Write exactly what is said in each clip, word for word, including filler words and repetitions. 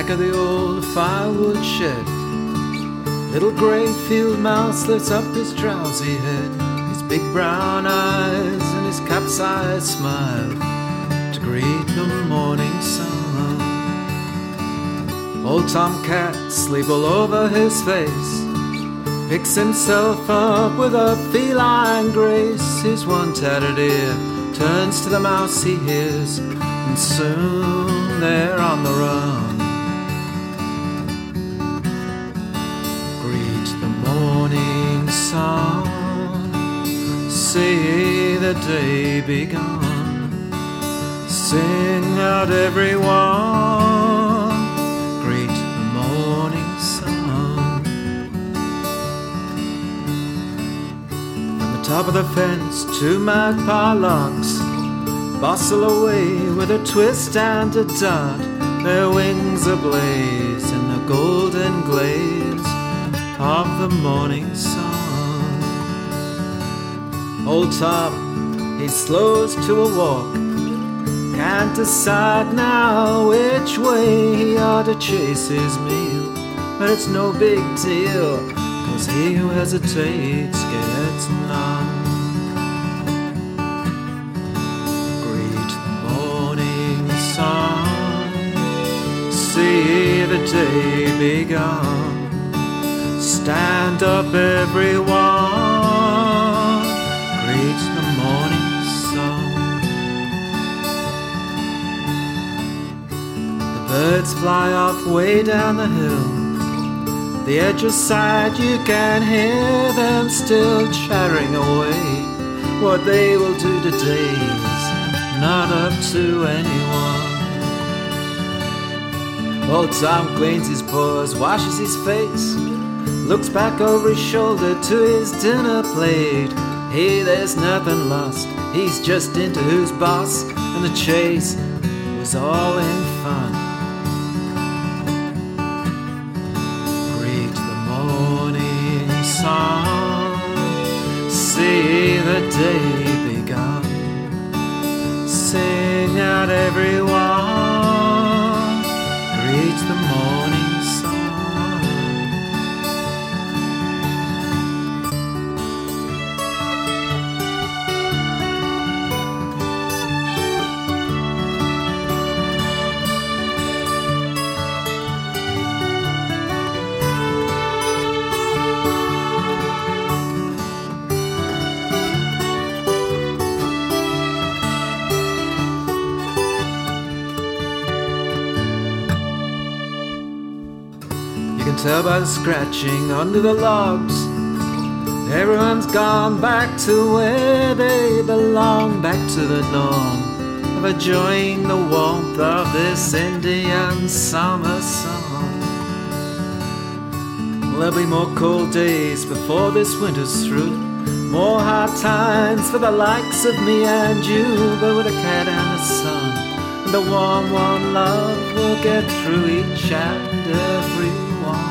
back of the old firewood shed, little grey field mouse lifts up his drowsy head, his big brown eyes and his capsized smile to greet the morning sun. Old Tomcat sleep all over his face, picks himself up with a feline grace. His one tattered ear turns to the mouse he hears, and soon they're on the run. Greet the morning sun, see the day begun. Sing out everyone, greet the morning sun. From the top of the fence, two magpie larks bustle away with a twist and a dart, their wings ablaze in the golden glaze of the morning sun. Old Tom, he slows to a walk, can't decide now which way he ought to chase his meal. But it's no big deal, 'cause he who hesitates gets none. Greet the morning sun, see the day begun. Stand up everyone, greet the morning sun. The birds fly off way down the hill, the edge of sight you can hear them still chattering away. What they will do today is not up to anyone. Old Tom cleans his paws, washes his face, looks back over his shoulder to his dinner plate. Hey, there's nothing lost, he's just into who's boss, and the chase was all in fun. Greet the morning sun, see the day begun. Sing out everyone, greet the morning sun. Tell by the scratching under the logs, everyone's gone back to where they belong, back to the norm of enjoying the warmth of this Indian summer song. There'll be more cold days before this winter's through, more hard times for the likes of me and you, but with a cat and the sun and the warm, warm love, we'll get through each and every one.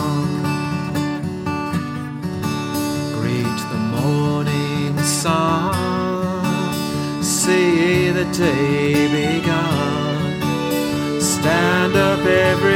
Greet the morning sun, see the day begun. Stand up every